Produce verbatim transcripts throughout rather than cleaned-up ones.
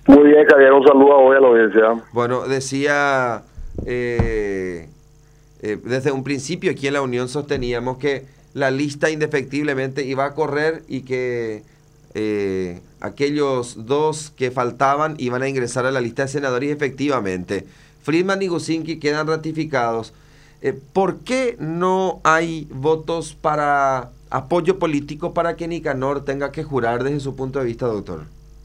Muy bien, Javier, un saludo hoy a la audiencia. Bueno, decía, eh, eh, desde un principio aquí en la Unión sosteníamos que la lista indefectiblemente iba a correr y que eh, aquellos dos que faltaban iban a ingresar a la lista de senadores y efectivamente Friedman y Gusinki quedan ratificados. Eh, ¿Por qué no hay votos para apoyo político para que Nicanor tenga que jurar desde su punto de vista, doctor?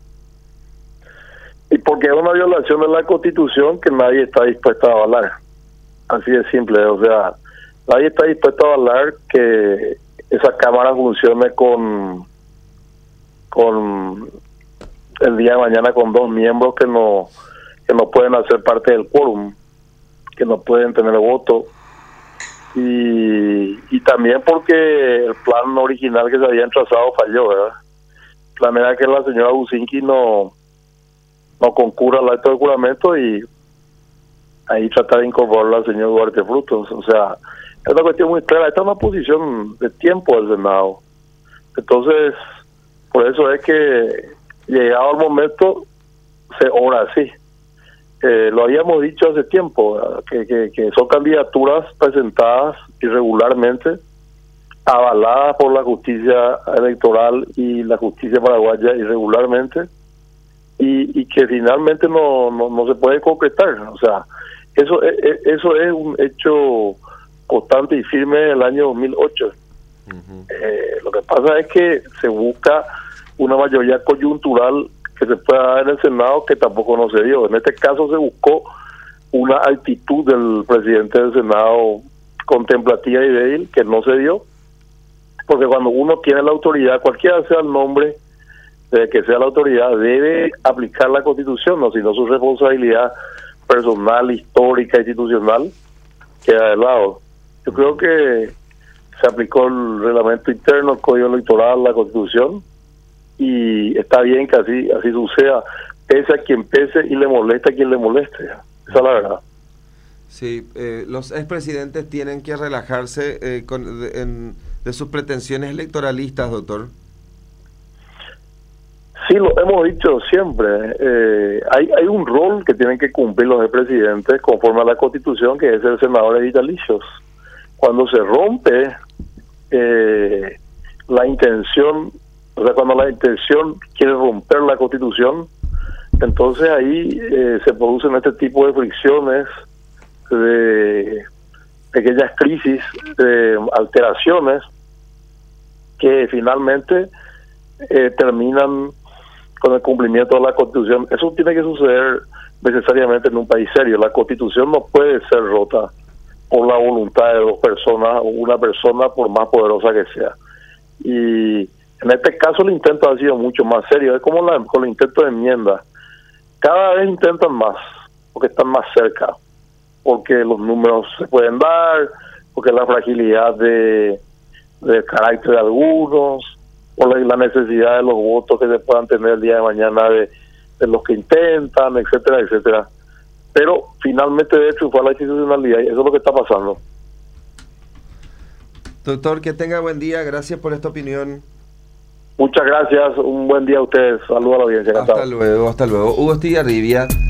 Y porque es una violación de la Constitución que nadie está dispuesto a avalar. Así de simple, o sea, nadie está dispuesto a avalar que esa Cámara funcione con, con el día de mañana con dos miembros que no, que no pueden hacer parte del quórum, que no pueden tener voto. Y, y también porque el plan original que se había trazado falló, ¿verdad? El plan era que la señora Gusinki no, no concurra al acto de juramento y ahí tratar de incorporar al señor Duarte Frutos. O sea, es una cuestión muy clara. Esta es una posición de tiempo del Senado. Entonces, por eso es que llegado el momento, se obra así. Eh, lo habíamos dicho hace tiempo, que, que, que son candidaturas presentadas irregularmente, avaladas por la justicia electoral y la justicia paraguaya irregularmente, y, y que finalmente no, no, no se puede concretar. O sea, eso, eso es un hecho constante y firme del año dos mil ocho. Uh-huh. Eh, lo que pasa es que se busca una mayoría coyuntural que se pueda dar en el Senado, que tampoco no se dio. En este caso se buscó una actitud del presidente del Senado contemplativa y débil, que no se dio, porque cuando uno tiene la autoridad, cualquiera sea el nombre de que sea la autoridad, debe aplicar la Constitución, no, sino su responsabilidad personal, histórica, institucional, queda de lado. Yo creo que se aplicó el reglamento interno, el Código Electoral, la Constitución, y está bien que así así suceda, pese a quien pese y le moleste a quien le moleste. Esa es la verdad. Sí, eh, los expresidentes tienen que relajarse eh, con, de, en, de sus pretensiones electoralistas, doctor. Sí, lo hemos dicho siempre. Eh, hay hay un rol que tienen que cumplir los expresidentes conforme a la Constitución, que es el senador vitalicios. Cuando se rompe eh, la intención, o sea, cuando la intención quiere romper la Constitución, entonces ahí eh, se producen este tipo de fricciones, de pequeñas crisis, de alteraciones que finalmente eh, terminan con el cumplimiento de la Constitución. Eso tiene que suceder necesariamente en un país serio. La Constitución no puede ser rota por la voluntad de dos personas o una persona, por más poderosa que sea. Y en este caso el intento ha sido mucho más serio. Es como la, con el intento de enmienda. Cada vez intentan más, porque están más cerca, porque los números se pueden dar, porque la fragilidad de del carácter de algunos, por la, la necesidad de los votos que se puedan tener el día de mañana de, de los que intentan, etcétera, etcétera. Pero finalmente debe triunfar la institucionalidad y eso es lo que está pasando. Doctor, que tenga buen día. Gracias por esta opinión. Muchas gracias. Un buen día a ustedes. Saludos a la audiencia. Hasta luego, hasta luego. Hugo Estigarribia.